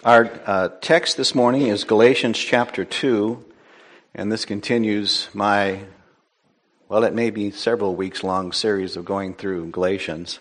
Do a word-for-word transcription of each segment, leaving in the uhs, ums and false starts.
Our uh, text this morning is Galatians chapter two, and this continues my, well, it may be several weeks long series of going through Galatians.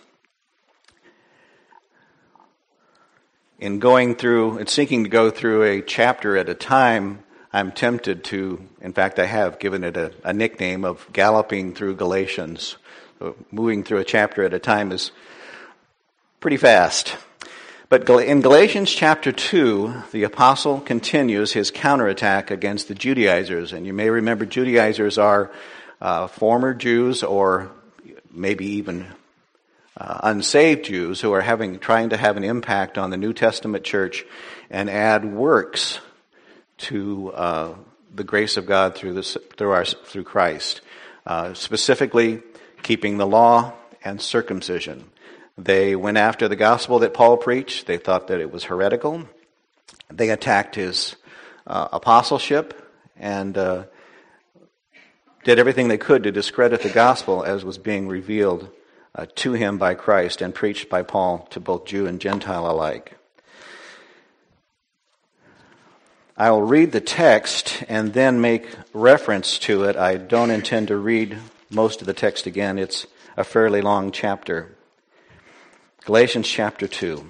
In going through, and seeking to go through a chapter at a time, I'm tempted to, in fact I have given it a, a nickname of galloping through Galatians. So moving through a chapter at a time is pretty fast. But in Galatians chapter two, the apostle continues his counterattack against the Judaizers. And you may remember Judaizers are uh, former Jews or maybe even uh, unsaved Jews who are having trying to have an impact on the New Testament church and add works to uh, the grace of God through this, through our through Christ, uh, specifically keeping the law and circumcision. They went after the gospel that Paul preached. They thought that it was heretical. They attacked his uh, apostleship and uh, did everything they could to discredit the gospel as was being revealed uh, to him by Christ and preached by Paul to both Jew and Gentile alike. I will read the text and then make reference to it. I don't intend to read most of the text again. It's a fairly long chapter. Galatians chapter two.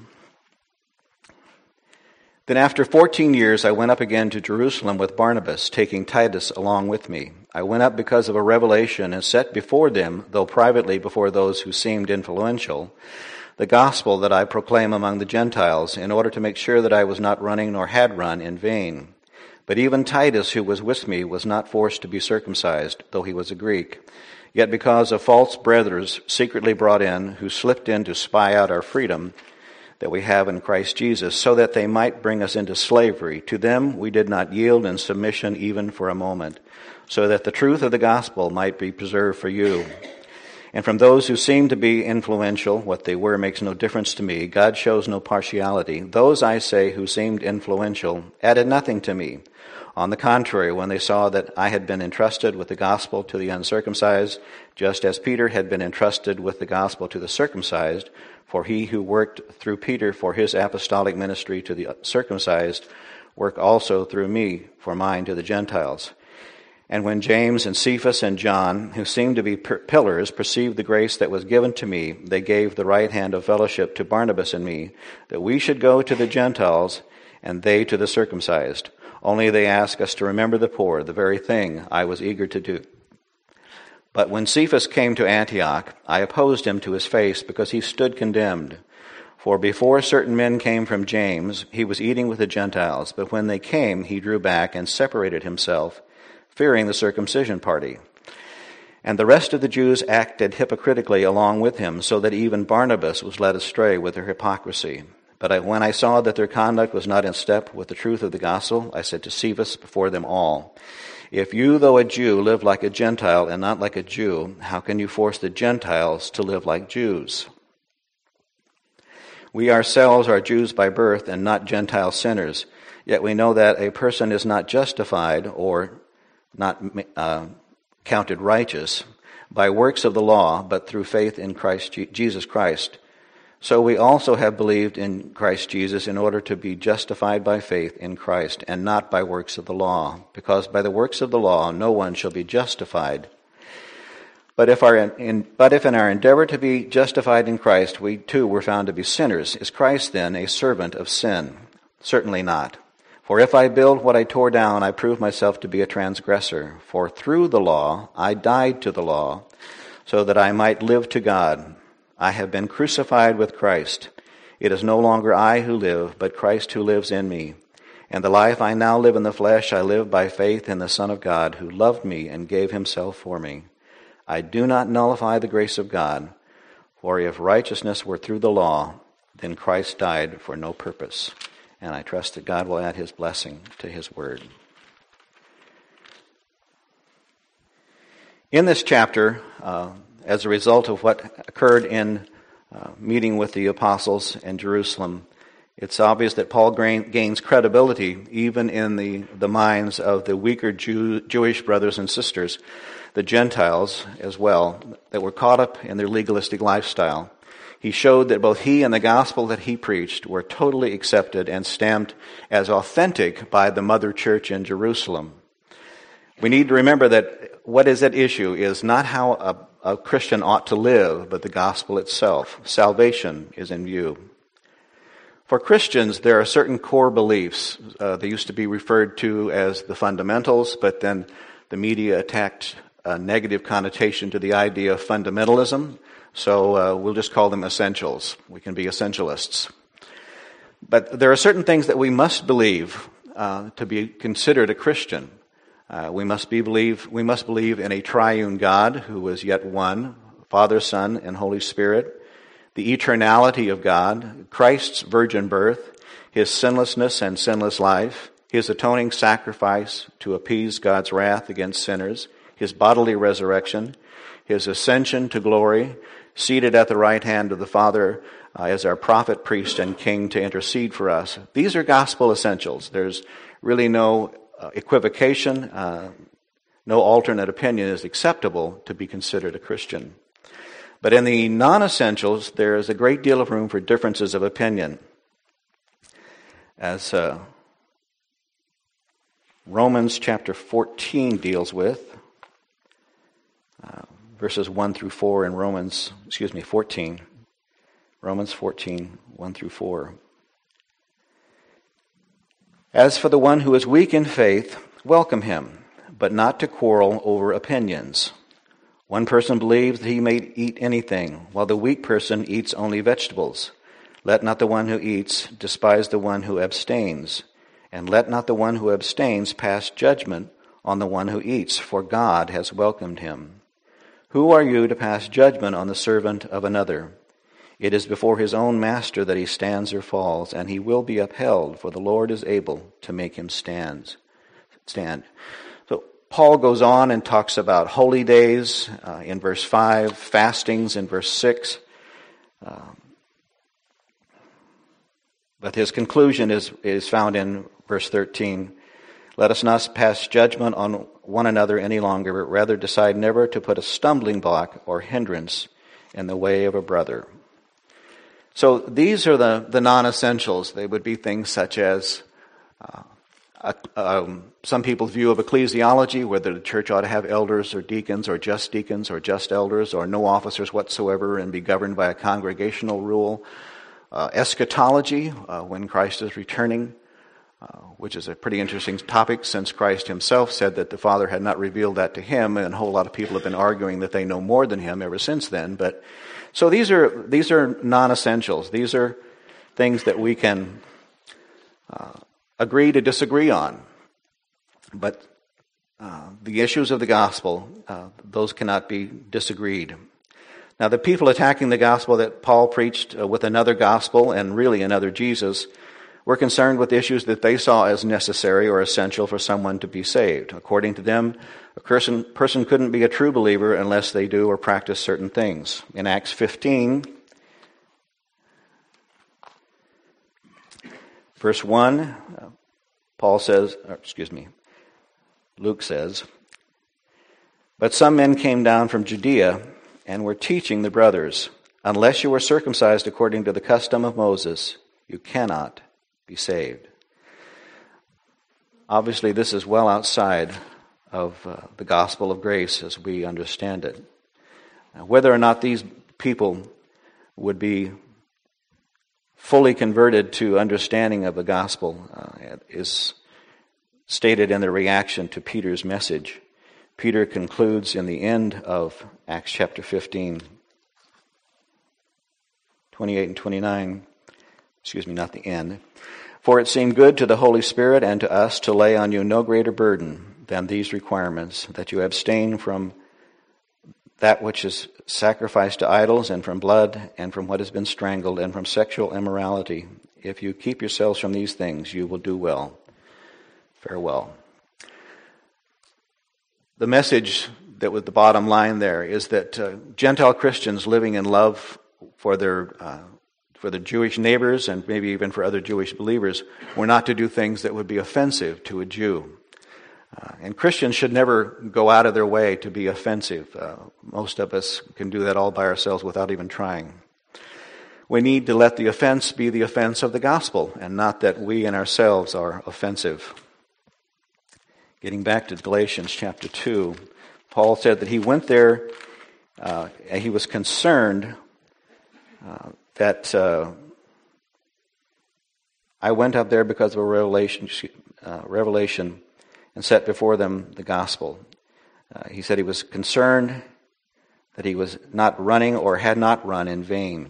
Then after fourteen years I went up again to Jerusalem with Barnabas, taking Titus along with me. I went up because of a revelation and set before them, though privately before those who seemed influential, the gospel that I proclaim among the Gentiles, in order to make sure that I was not running nor had run in vain. But even Titus, who was with me, was not forced to be circumcised, though he was a Greek. Yet because of false brothers secretly brought in, who slipped in to spy out our freedom that we have in Christ Jesus, so that they might bring us into slavery, to them we did not yield in submission even for a moment, so that the truth of the gospel might be preserved for you. And from those who seem to be influential, what they were makes no difference to me. God shows no partiality. Those, I say, who seemed influential added nothing to me. On the contrary, when they saw that I had been entrusted with the gospel to the uncircumcised, just as Peter had been entrusted with the gospel to the circumcised, for he who worked through Peter for his apostolic ministry to the circumcised, work also through me for mine to the Gentiles. And when James and Cephas and John, who seemed to be pillars, perceived the grace that was given to me, they gave the right hand of fellowship to Barnabas and me, that we should go to the Gentiles and they to the circumcised. Only they asked us to remember the poor, the very thing I was eager to do. But when Cephas came to Antioch, I opposed him to his face because he stood condemned. For before certain men came from James, he was eating with the Gentiles. But when they came, he drew back and separated himself, fearing the circumcision party. And the rest of the Jews acted hypocritically along with him, so that even Barnabas was led astray with their hypocrisy. But I, when I saw that their conduct was not in step with the truth of the gospel, I said to Cephas before them all, if you, though a Jew, live like a Gentile and not like a Jew, how can you force the Gentiles to live like Jews? We ourselves are Jews by birth and not Gentile sinners, yet we know that a person is not justified or not uh, counted righteous by works of the law, but through faith in Christ Jesus Christ. So we also have believed in Christ Jesus in order to be justified by faith in Christ and not by works of the law, because by the works of the law no one shall be justified. But if our in, but if in our endeavor to be justified in Christ we too were found to be sinners, is Christ then a servant of sin? Certainly not. For if I build what I tore down, I prove myself to be a transgressor. For through the law I died to the law, so that I might live to God. I have been crucified with Christ. It is no longer I who live, but Christ who lives in me. And the life I now live in the flesh, I live by faith in the Son of God, who loved me and gave himself for me. I do not nullify the grace of God, for if righteousness were through the law, then Christ died for no purpose. And I trust that God will add his blessing to his word. In this chapter, uh, as a result of what occurred in uh, meeting with the apostles in Jerusalem, it's obvious that Paul gains credibility even in the, the minds of the weaker Jew, Jewish brothers and sisters, the Gentiles as well, that were caught up in their legalistic lifestyle. He showed that both he and the gospel that he preached were totally accepted and stamped as authentic by the mother church in Jerusalem. We need to remember that what is at issue is not how a, a Christian ought to live, but the gospel itself. Salvation is in view. For Christians, there are certain core beliefs. Uh, they used to be referred to as the fundamentals, but then the media attacked a negative connotation to the idea of fundamentalism. So uh, we'll just call them essentials. We can be essentialists. But there are certain things that we must believe uh, to be considered a Christian. Uh, we must be believe we must believe in a triune God who is yet one, Father, Son, and Holy Spirit, the eternality of God, Christ's virgin birth, his sinlessness and sinless life, his atoning sacrifice to appease God's wrath against sinners, his bodily resurrection, his ascension to glory, seated at the right hand of the Father uh, as our prophet, priest, and king to intercede for us. These are gospel essentials. There's really no uh, equivocation, uh, no alternate opinion is acceptable to be considered a Christian. But in the non-essentials, there is a great deal of room for differences of opinion. As uh, Romans chapter fourteen deals with, uh, verses one through four in Romans, excuse me, fourteen. Romans fourteen, one through four. As for the one who is weak in faith, welcome him, but not to quarrel over opinions. One person believes that he may eat anything, while the weak person eats only vegetables. Let not the one who eats despise the one who abstains, and let not the one who abstains pass judgment on the one who eats, for God has welcomed him. Who are you to pass judgment on the servant of another? It is before his own master that he stands or falls, and he will be upheld, for the Lord is able to make him stand. Stand. So Paul goes on and talks about holy days uh, in verse five, fastings in verse six. Um, but his conclusion is, is found in verse thirteen. Let us not pass judgment on one another any longer, but rather decide never to put a stumbling block or hindrance in the way of a brother. So these are the, the non-essentials. They would be things such as uh, uh, um, some people's view of ecclesiology, whether the church ought to have elders or deacons or just deacons or just elders or no officers whatsoever and be governed by a congregational rule. Uh, eschatology, uh, when Christ is returning, uh, which is a pretty interesting topic since Christ himself said that the Father had not revealed that to him, and a whole lot of people have been arguing that they know more than him ever since then. But so these are these are non-essentials. These are things that we can uh, agree to disagree on. But uh, the issues of the gospel, uh, those cannot be disagreed. Now, the people attacking the gospel that Paul preached uh, with another gospel and really another Jesus were concerned with issues that they saw as necessary or essential for someone to be saved. According to them, a person, person couldn't be a true believer unless they do or practice certain things. In Acts fifteen, verse one, uh, Paul says, or excuse me, Luke says, "But some men came down from Judea and were teaching the brothers, unless you were circumcised according to the custom of Moses, you cannot be saved." Obviously, this is well outside of uh, the gospel of grace as we understand it. Now, whether or not these people would be fully converted to understanding of the gospel uh, is stated in the reaction to Peter's message. Peter concludes in the end of Acts chapter fifteen, twenty-eight and twenty-nine. Excuse me, not the end. "For it seemed good to the Holy Spirit and to us to lay on you no greater burden than these requirements, that you abstain from that which is sacrificed to idols, and from blood, and from what has been strangled, and from sexual immorality. If you keep yourselves from these things, you will do well. Farewell." The message that was the bottom line there is that uh, Gentile Christians living in love for their uh, for their Jewish neighbors and maybe even for other Jewish believers were not to do things that would be offensive to a Jew. Uh, and Christians should never go out of their way to be offensive. Uh, most of us can do that all by ourselves without even trying. we need to let the offense be the offense of the gospel, and not that we in ourselves are offensive. Getting back to Galatians chapter two, Paul said that he went there, uh, and he was concerned uh, that uh, I went up there because of a revelation, uh, revelation and set before them the gospel. Uh, he said he was concerned that he was not running or had not run in vain.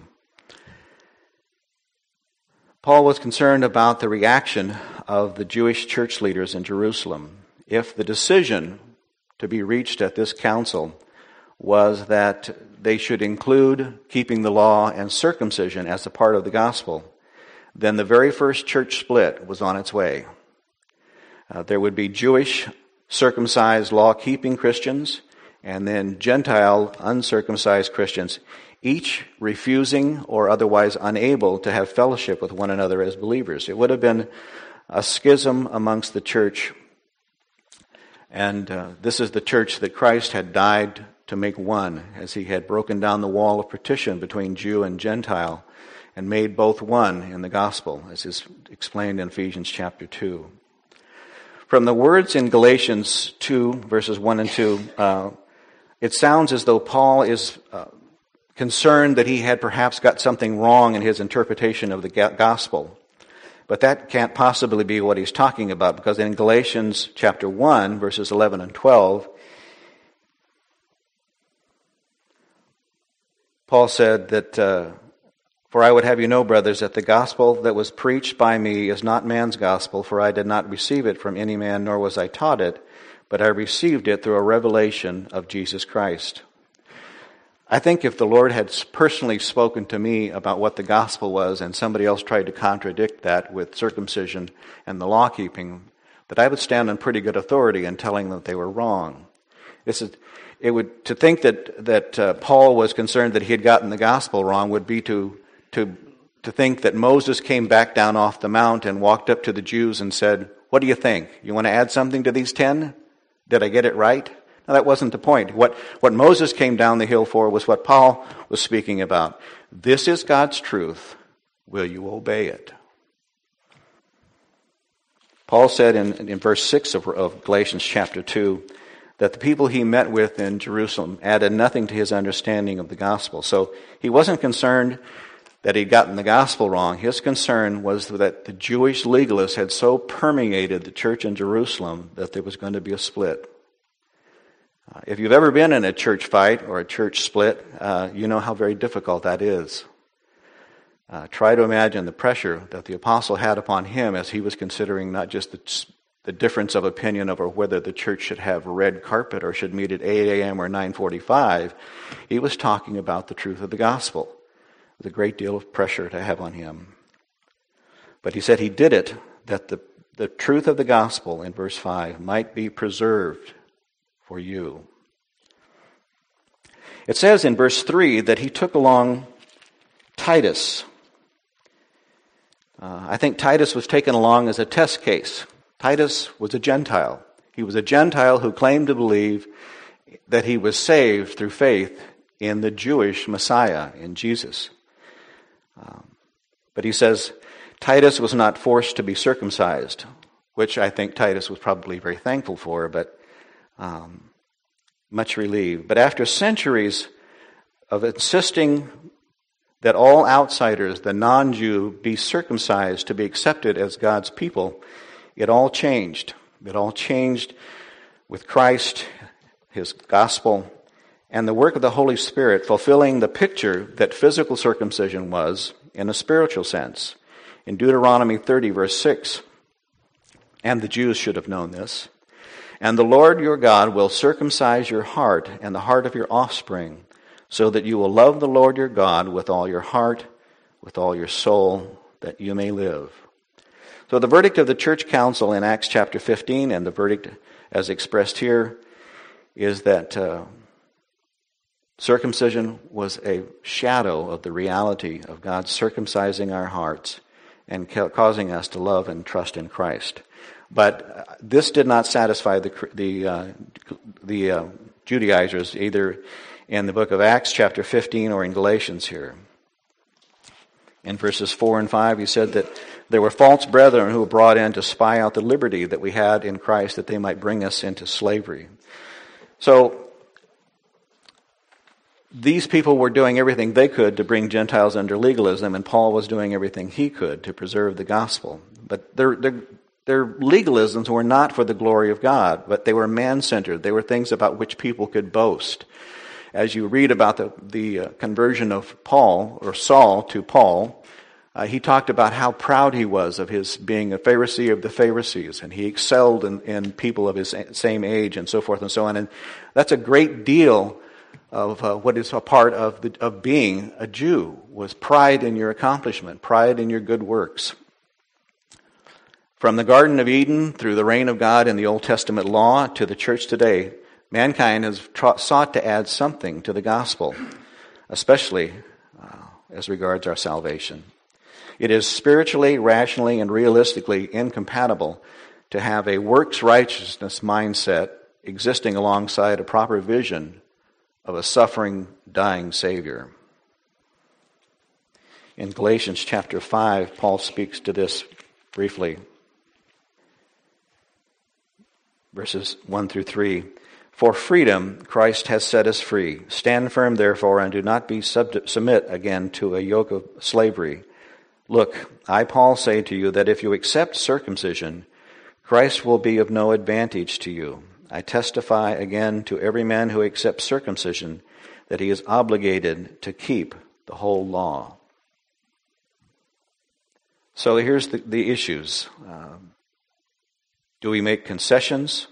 Paul was concerned about the reaction of the Jewish church leaders in Jerusalem. If the decision to be reached at this council was that they should include keeping the law and circumcision as a part of the gospel, then the very first church split was on its way. Uh, there would be Jewish circumcised law-keeping Christians and then Gentile uncircumcised Christians, each refusing or otherwise unable to have fellowship with one another as believers. It would have been a schism amongst the church. And uh, this is the church that Christ had died to make one, as he had broken down the wall of partition between Jew and Gentile and made both one in the gospel, as is explained in Ephesians chapter two. From the words in Galatians two, verses one and two, uh, it sounds as though Paul is uh, concerned that he had perhaps got something wrong in his interpretation of the gospel. But that can't possibly be what he's talking about, because in Galatians chapter one, verses eleven and twelve, Paul said that, uh, "For I would have you know, brothers, that the gospel that was preached by me is not man's gospel, for I did not receive it from any man, nor was I taught it, but I received it through a revelation of Jesus Christ." I think if the Lord had personally spoken to me about what the gospel was and somebody else tried to contradict that with circumcision and the law-keeping, that I would stand on pretty good authority in telling them that they were wrong. This is, it would, to think that, that uh, Paul was concerned that he had gotten the gospel wrong would be to, to, to think that Moses came back down off the mount and walked up to the Jews and said, "What do you think? You want to add something to these ten? Did I get it right?" No, that wasn't the point. What, what Moses came down the hill for was what Paul was speaking about. This is God's truth. Will you obey it? Paul said in, in verse six of, of Galatians chapter two that the people he met with in Jerusalem added nothing to his understanding of the gospel. So he wasn't concerned that he'd gotten the gospel wrong. His concern was that the Jewish legalists had so permeated the church in Jerusalem that there was going to be a split. Uh, if you've ever been in a church fight or a church split, uh, you know how very difficult that is. Uh, try to imagine the pressure that the apostle had upon him as he was considering not just the, the difference of opinion over whether the church should have red carpet or should meet at eight a.m. or nine forty-five. He was talking about the truth of the gospel with a great deal of pressure to have on him. But he said he did it that the, the truth of the gospel, in verse five, might be preserved for you. It says in verse three that he took along Titus. Uh, I think Titus was taken along as a test case. Titus was a Gentile. He was a Gentile who claimed to believe that he was saved through faith in the Jewish Messiah, in Jesus. Um, but he says Titus was not forced to be circumcised, which I think Titus was probably very thankful for, but Um, much relieved. But after centuries of insisting that all outsiders, the non-Jew, be circumcised to be accepted as God's people, it all changed. It all changed with Christ, his gospel, and the work of the Holy Spirit fulfilling the picture that physical circumcision was in a spiritual sense. In Deuteronomy thirty, verse six, and the Jews should have known this, "And the Lord your God will circumcise your heart and the heart of your offspring, so that you will love the Lord your God with all your heart, with all your soul, that you may live." So the verdict of the church council in Acts chapter fifteen, and the verdict as expressed here, is that uh, circumcision was a shadow of the reality of God circumcising our hearts and ca- causing us to love and trust in Christ. But this did not satisfy the the uh, the uh, Judaizers, either in the book of Acts chapter fifteen or in Galatians here. In verses four and five, he said that there were false brethren who were brought in to spy out the liberty that we had in Christ, that they might bring us into slavery. So, these people were doing everything they could to bring Gentiles under legalism, and Paul was doing everything he could to preserve the gospel. But their, their, their legalisms were not for the glory of God, but they were man-centered. They were things about which people could boast. As you read about the, the uh, conversion of Paul, or Saul to Paul, uh, he talked about how proud he was of his being a Pharisee of the Pharisees, and he excelled in, in people of his same age and so forth and so on. And that's a great deal of uh, what is a part of the, of being a Jew, was pride in your accomplishment, pride in your good works. From the Garden of Eden, through the reign of God in the Old Testament law, to the church today, mankind has tra- sought to add something to the gospel, especially uh, as regards our salvation. It is spiritually, rationally, and realistically incompatible to have a works righteousness mindset existing alongside a proper vision of a suffering, dying Savior. In Galatians chapter five, Paul speaks to this briefly. Verses one through three. For freedom Christ has set us free. Stand firm, therefore, and do not be sub- submit again to a yoke of slavery. Look, I, Paul, say to you that if you accept circumcision, Christ will be of no advantage to you. I testify again to every man who accepts circumcision that he is obligated to keep the whole law. So here's the, the issues. Um, do we make concessions,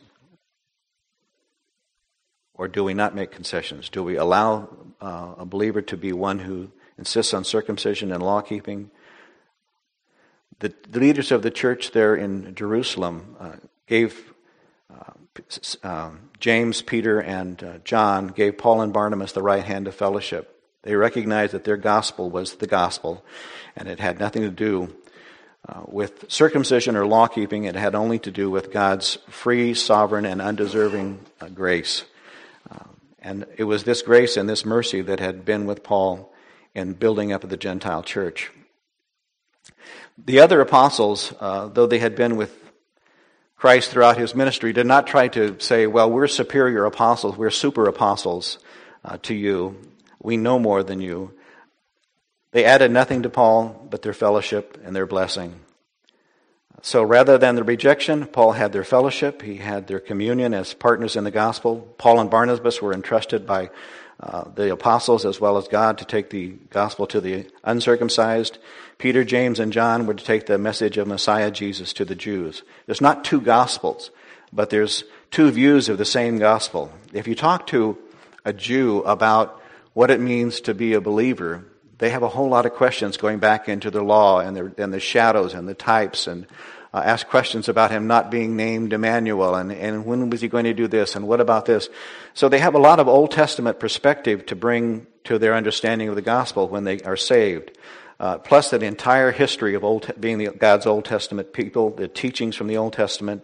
or do we not make concessions? Do we allow uh, a believer to be one who insists on circumcision and law-keeping? The, the leaders of the church there in Jerusalem uh, gave uh, uh, James, Peter, and uh, John gave Paul and Barnabas the right hand of fellowship. They recognized that their gospel was the gospel, and it had nothing to do uh, with circumcision or law-keeping. It had only to do with God's free, sovereign, and undeserving uh, grace. Uh, and it was this grace and this mercy that had been with Paul in building up of the Gentile church. The other apostles, uh, though they had been with Christ throughout his ministry, did not try to say, well, we're superior apostles, we're super apostles uh, to you, we know more than you. They added nothing to Paul but their fellowship and their blessing. So rather than the rejection, Paul had their fellowship, he had their communion as partners in the gospel. Paul and Barnabas were entrusted by uh, the apostles as well as God to take the gospel to the uncircumcised. Peter, James, and John were to take the message of Messiah Jesus to the Jews. There's not two gospels, but there's two views of the same gospel. If you talk to a Jew about what it means to be a believer, they have a whole lot of questions going back into the law and the, and the shadows and the types, and uh, ask questions about him not being named Emmanuel, and, and when was he going to do this, and what about this? So they have a lot of Old Testament perspective to bring to their understanding of the gospel when they are saved. Uh, plus the entire history of Old, being the, God's Old Testament people, the teachings from the Old Testament.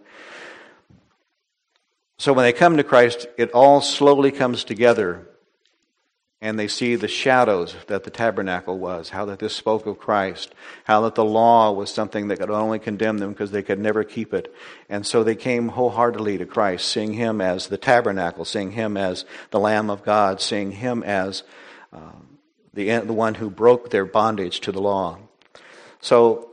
So when they come to Christ, it all slowly comes together, and they see the shadows that the tabernacle was, how that this spoke of Christ, how that the law was something that could only condemn them because they could never keep it. And so they came wholeheartedly to Christ, seeing him as the tabernacle, seeing him as the Lamb of God, seeing him as uh, the, the one who broke their bondage to the law. So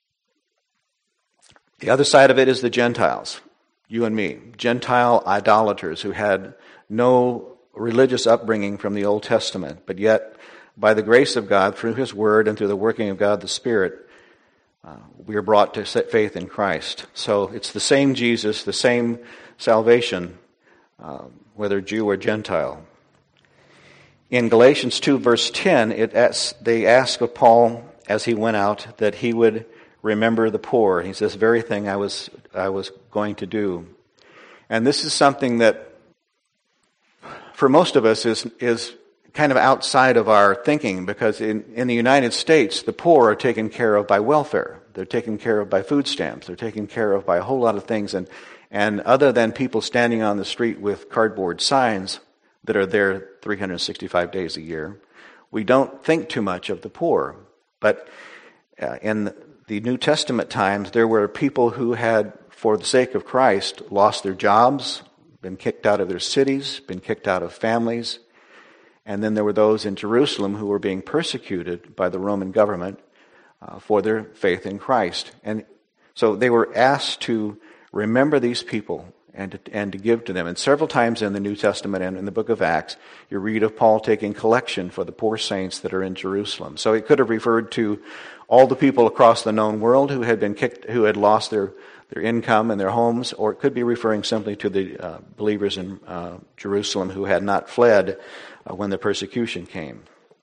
the other side of it is the Gentiles, you and me, Gentile idolaters who had no religious upbringing from the Old Testament, but yet by the grace of God, through his word and through the working of God the Spirit, uh, we are brought to faith in Christ. So it's the same Jesus, the same salvation, uh, whether Jew or Gentile. In Galatians two verse ten, it asks, they ask of Paul as he went out that he would remember the poor. He says, very thing I was I was going to do. And this is something that for most of us is is kind of outside of our thinking, because in, in the United States, the poor are taken care of by welfare. They're taken care of by food stamps. They're taken care of by a whole lot of things. And, and other than people standing on the street with cardboard signs that are there three hundred sixty-five days a year, we don't think too much of the poor. But uh, in the New Testament times, there were people who had, for the sake of Christ, lost their jobs, been kicked out of their cities, been kicked out of families. And then there were those in Jerusalem who were being persecuted by the Roman government uh, for their faith in Christ. And so they were asked to remember these people and to, and to give to them. And several times in the New Testament and in the book of Acts, you read of Paul taking collection for the poor saints that are in Jerusalem. So it could have referred to all the people across the known world who had been kicked, who had lost their, their income and their homes, or it could be referring simply to the uh, believers in uh, Jerusalem who had not fled uh, when the persecution came.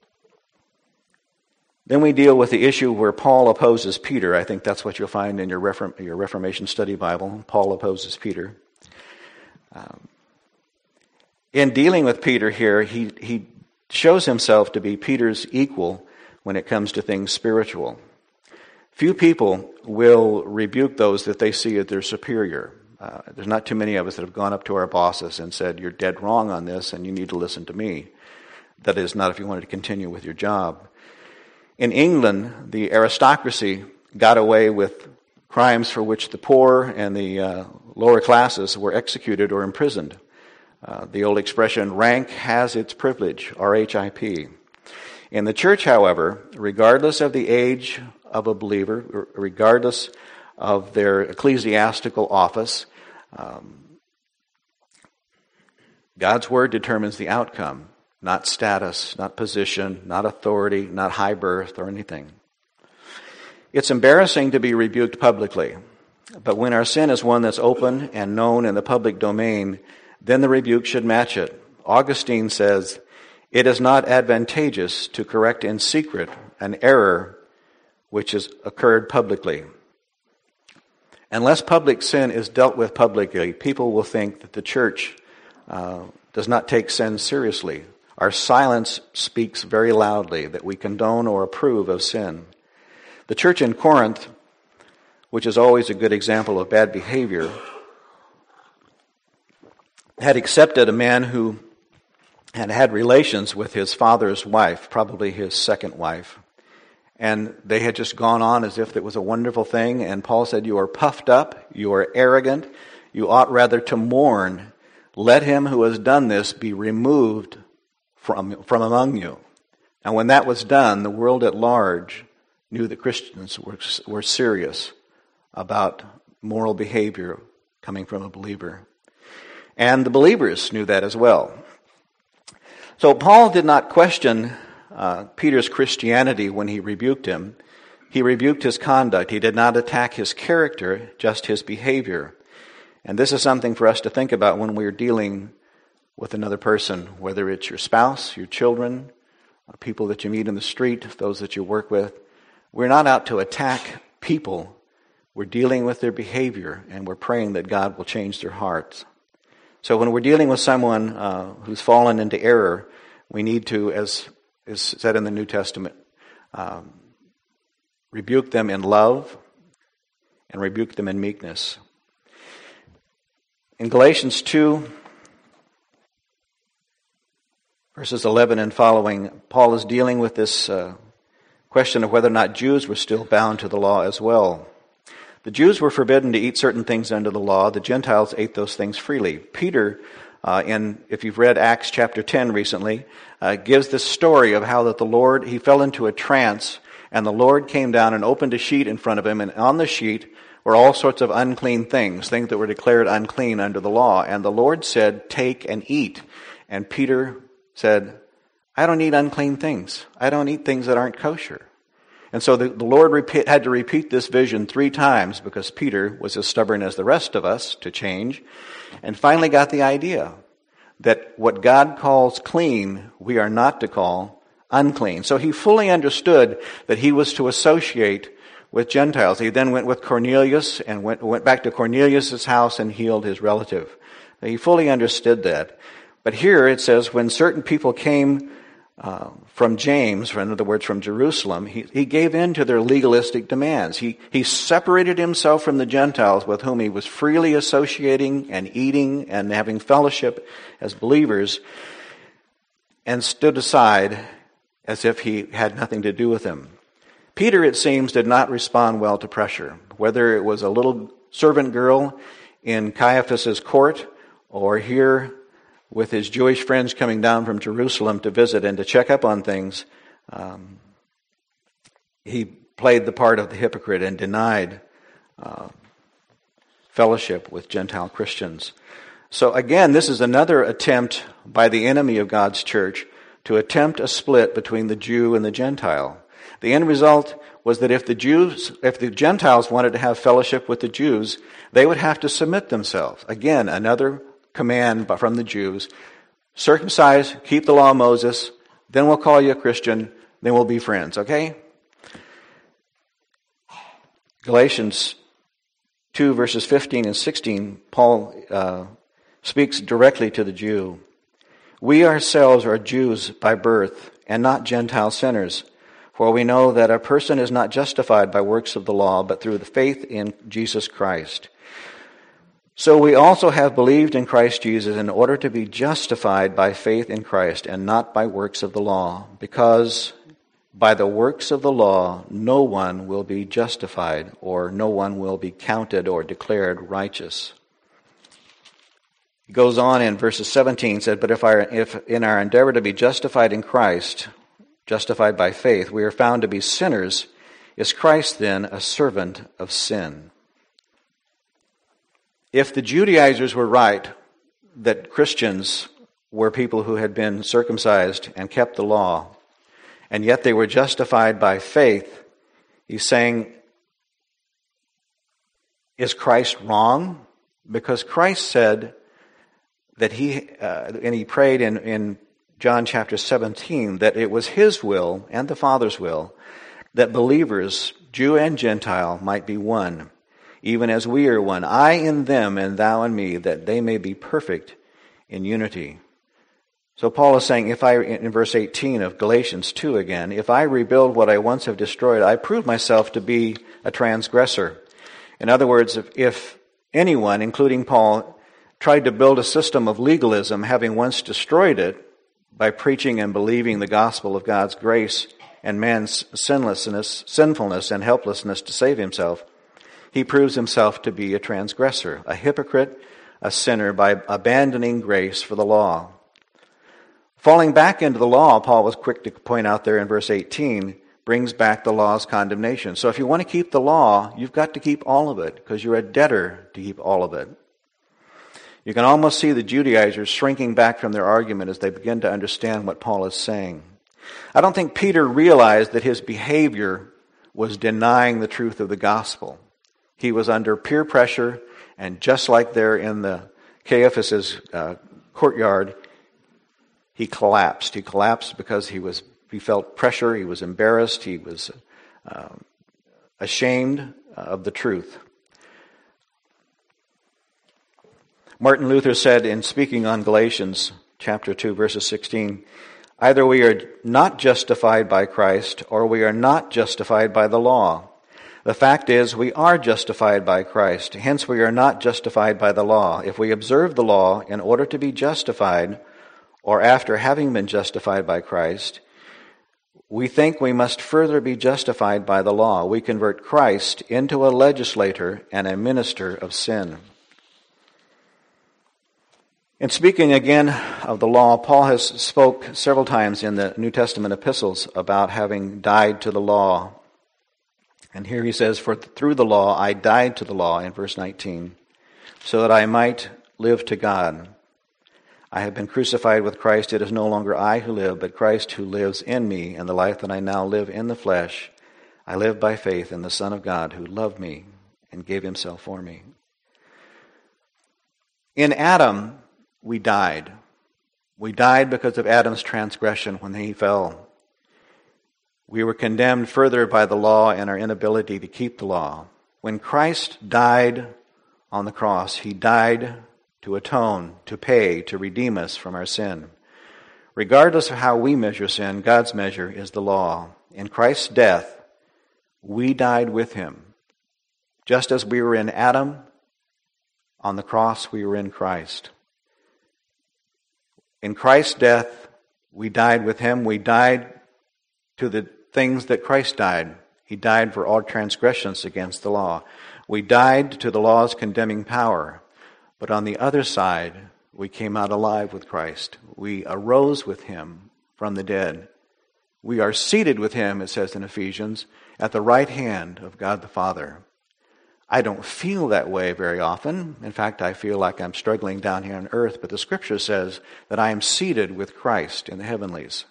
Then we deal with the issue where Paul opposes Peter. I think that's what you'll find in your, Reform, your Reformation Study Bible. Paul opposes Peter. Um, in dealing with Peter here, he, he shows himself to be Peter's equal when it comes to things spiritual. Few people will rebuke those that they see as their superior. Uh, there's not too many of us that have gone up to our bosses and said, "You're dead wrong on this and you need to listen to me." That is not if you wanted to continue with your job. In England, the aristocracy got away with crimes for which the poor and the uh, lower classes were executed or imprisoned. Uh, the old expression, rank has its privilege, R H I P. In the church, however, regardless of the age of a believer, regardless of their ecclesiastical office, um, God's word determines the outcome, not status, not position, not authority, not high birth or anything. It's embarrassing to be rebuked publicly, but when our sin is one that's open and known in the public domain, then the rebuke should match it. Augustine says, "It is not advantageous to correct in secret an error which has occurred publicly." Unless public sin is dealt with publicly, people will think that the church uh, does not take sin seriously. Our silence speaks very loudly that we condone or approve of sin. The church in Corinth, which is always a good example of bad behavior, had accepted a man who had had relations with his father's wife, probably his second wife. And they had just gone on as if it was a wonderful thing. And Paul said, "You are puffed up, you are arrogant, you ought rather to mourn. Let him who has done this be removed from, from among you." And when that was done, the world at large knew that Christians were, were serious about moral behavior coming from a believer. And the believers knew that as well. So Paul did not question uh, Peter's Christianity when he rebuked him. He rebuked his conduct. He did not attack his character, just his behavior. And this is something for us to think about when we're dealing with another person, whether it's your spouse, your children, people that you meet in the street, those that you work with. We're not out to attack people. We're dealing with their behavior, and we're praying that God will change their hearts. So when we're dealing with someone uh, who's fallen into error, we need to, as is said in the New Testament, um, rebuke them in love and rebuke them in meekness. In Galatians two, verses eleven and following, Paul is dealing with this uh, question of whether or not Jews were still bound to the law as well. The Jews were forbidden to eat certain things under the law. The Gentiles ate those things freely. Peter, uh, in if you've read Acts chapter ten recently, uh, gives this story of how that the Lord, he fell into a trance, and the Lord came down and opened a sheet in front of him, and on the sheet were all sorts of unclean things, things that were declared unclean under the law. And the Lord said, "Take and eat." And Peter said, "I don't eat unclean things. I don't eat things that aren't kosher." And so the, the Lord repeat, had to repeat this vision three times because Peter was as stubborn as the rest of us to change, and finally got the idea that what God calls clean, we are not to call unclean. So he fully understood that he was to associate with Gentiles. He then went with Cornelius and went, went back to Cornelius' house and healed his relative. He fully understood that. But here it says, when certain people came uh, from James, or in other words, from Jerusalem, he, he gave in to their legalistic demands. He, he separated himself from the Gentiles with whom he was freely associating and eating and having fellowship as believers, and stood aside as if he had nothing to do with them. Peter, it seems, did not respond well to pressure, whether it was a little servant girl in Caiaphas's court or here with his Jewish friends coming down from Jerusalem to visit and to check up on things. Um, he played the part of the hypocrite and denied uh, fellowship with Gentile Christians. So again, this is another attempt by the enemy of God's church to attempt a split between the Jew and the Gentile. The end result was that if the Jews, if the Gentiles wanted to have fellowship with the Jews, they would have to submit themselves. Again, another command from the Jews: circumcise, keep the law of Moses, then we'll call you a Christian, then we'll be friends, okay? Galatians two, verses fifteen and sixteen, Paul uh, speaks directly to the Jew. We ourselves are Jews by birth, and not Gentile sinners. For we know that a person is not justified by works of the law, but through the faith in Jesus Christ. So we also have believed in Christ Jesus in order to be justified by faith in Christ, and not by works of the law, because by the works of the law no one will be justified, or no one will be counted or declared righteous. He goes on in verses seventeen, said, But if, our, if in our endeavor to be justified in Christ, justified by faith, we are found to be sinners, is Christ then a servant of sin? If the Judaizers were right that Christians were people who had been circumcised and kept the law, and yet they were justified by faith, he's saying, is Christ wrong? Because Christ said that he, uh, and he prayed in, in John chapter seventeen, that it was his will and the Father's will that believers, Jew and Gentile, might be one, even as we are one, I in them and thou in me, that they may be perfect in unity. So Paul is saying, if I, in verse eighteen of Galatians two again, if I rebuild what I once have destroyed, I prove myself to be a transgressor. In other words, if, if anyone, including Paul, tried to build a system of legalism, having once destroyed it, by preaching and believing the gospel of God's grace and man's sinlessness, sinfulness and helplessness to save himself, he proves himself to be a transgressor, a hypocrite, a sinner, by abandoning grace for the law. Falling back into the law, Paul was quick to point out there in verse eighteen, brings back the law's condemnation. So if you want to keep the law, you've got to keep all of it, because you're a debtor to keep all of it. You can almost see the Judaizers shrinking back from their argument as they begin to understand what Paul is saying. I don't think Peter realized that his behavior was denying the truth of the gospel. He was under peer pressure, and just like there in the Caiaphas's uh, courtyard, he collapsed. He collapsed because he was he felt pressure, he was embarrassed, he was uh, ashamed of the truth. Martin Luther said in speaking on Galatians chapter two, verses sixteen, either we are not justified by Christ, or we are not justified by the law. The fact is, we are justified by Christ. Hence, we are not justified by the law. If we observe the law in order to be justified, or after having been justified by Christ, we think we must further be justified by the law. We convert Christ into a legislator and a minister of sin. In speaking again of the law, Paul has spoke several times in the New Testament epistles about having died to the law. And here he says, for through the law I died to the law, in verse nineteen, so that I might live to God. I have been crucified with Christ. It is no longer I who live, but Christ who lives in me, and the life that I now live in the flesh, I live by faith in the Son of God who loved me and gave himself for me. In Adam, we died. We died because of Adam's transgression when he fell. We were condemned further by the law and our inability to keep the law. When Christ died on the cross, he died to atone, to pay, to redeem us from our sin. Regardless of how we measure sin, God's measure is the law. In Christ's death, we died with him. Just as we were in Adam, on the cross we were in Christ. In Christ's death, we died with him. We died to the things that Christ died. He He died for all transgressions against the law. We died to the law's condemning power. But on the other side, we came out alive with Christ. We arose with him from the dead. We are seated with him, it says in Ephesians, at the right hand of God the Father. I don't feel that way very often. In fact, I feel like I'm struggling down here on earth, but the scripture says that I am seated with Christ in the heavenlies.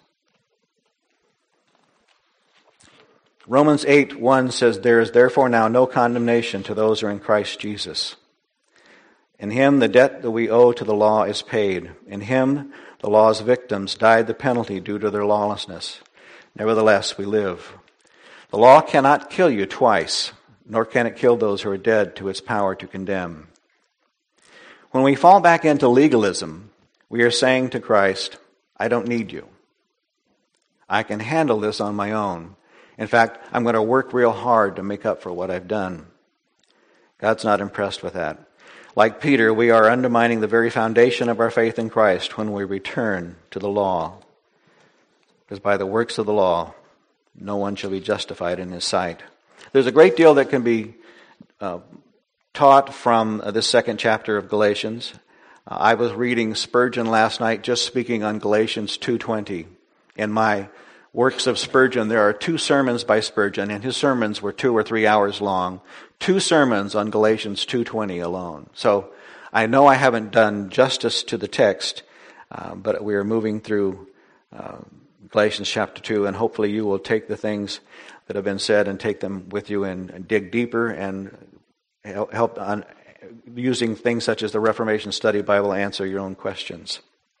Romans eight one says, there is therefore now no condemnation to those who are in Christ Jesus. In him the debt that we owe to the law is paid. In him the law's victims died the penalty due to their lawlessness. Nevertheless, we live. The law cannot kill you twice, nor can it kill those who are dead to its power to condemn. When we fall back into legalism, we are saying to Christ, I don't need you. I can handle this on my own. In fact, I'm going to work real hard to make up for what I've done. God's not impressed with that. Like Peter, we are undermining the very foundation of our faith in Christ when we return to the law. Because by the works of the law, no one shall be justified in his sight. There's a great deal that can be uh, taught from uh, this second chapter of Galatians. Uh, I was reading Spurgeon last night, just speaking on Galatians two twenty. In my works of Spurgeon, there are two sermons by Spurgeon, and his sermons were two or three hours long. Two sermons on Galatians two twenty alone. So I know I haven't done justice to the text, uh, but we are moving through uh, Galatians chapter two, and hopefully you will take the things that have been said and take them with you and, and dig deeper and help, help on using things such as the Reformation Study Bible answer your own questions.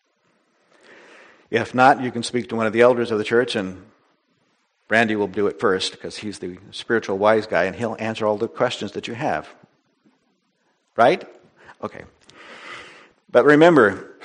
If not, you can speak to one of the elders of the church, and Randy will do it first because he's the spiritual wise guy, and he'll answer all the questions that you have. Right? Okay. But remember,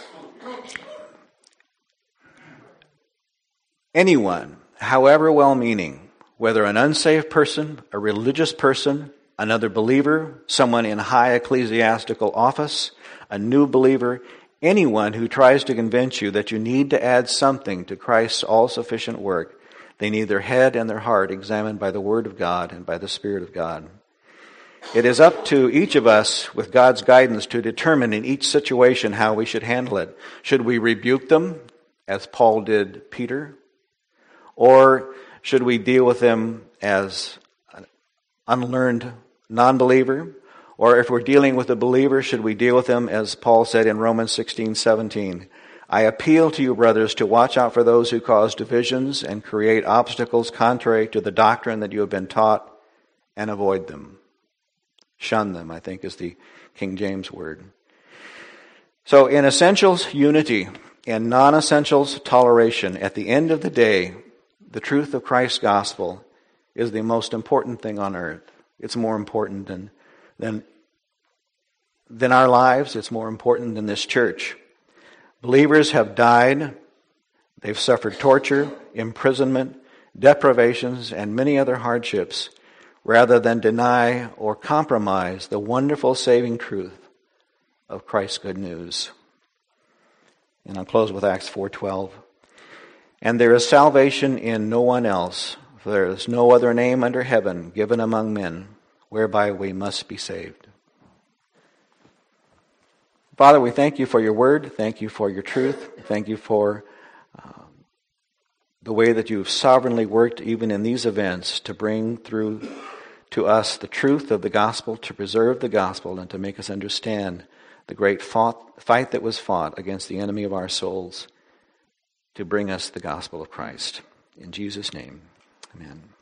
anyone, however well-meaning, whether an unsaved person, a religious person, another believer, someone in high ecclesiastical office, a new believer, anyone who tries to convince you that you need to add something to Christ's all-sufficient work, they need their head and their heart examined by the Word of God and by the Spirit of God. It is up to each of us, with God's guidance, to determine in each situation how we should handle it. Should we rebuke them, as Paul did Peter? Or should we deal with them as an unlearned non-believer? Or if we're dealing with a believer, should we deal with them as Paul said in Romans sixteen seventeen? I appeal to you, brothers, to watch out for those who cause divisions and create obstacles contrary to the doctrine that you have been taught, and avoid them. Shun them, I think, is the King James word. So in essentials, unity. In non-essentials, toleration. At the end of the day, the truth of Christ's gospel is the most important thing on earth. It's more important than, than, than our lives. It's more important than this church. Believers have died. They've suffered torture, imprisonment, deprivations, and many other hardships, rather than deny or compromise the wonderful saving truth of Christ's good news. And I'll close with Acts four twelve. And there is salvation in no one else, for there is no other name under heaven given among men whereby we must be saved. Father, we thank you for your word. Thank you for your truth. Thank you for uh, the way that you've sovereignly worked even in these events to bring through to us the truth of the gospel, to preserve the gospel, and to make us understand the great fought, fight that was fought against the enemy of our souls, to bring us the gospel of Christ. In Jesus' name, amen.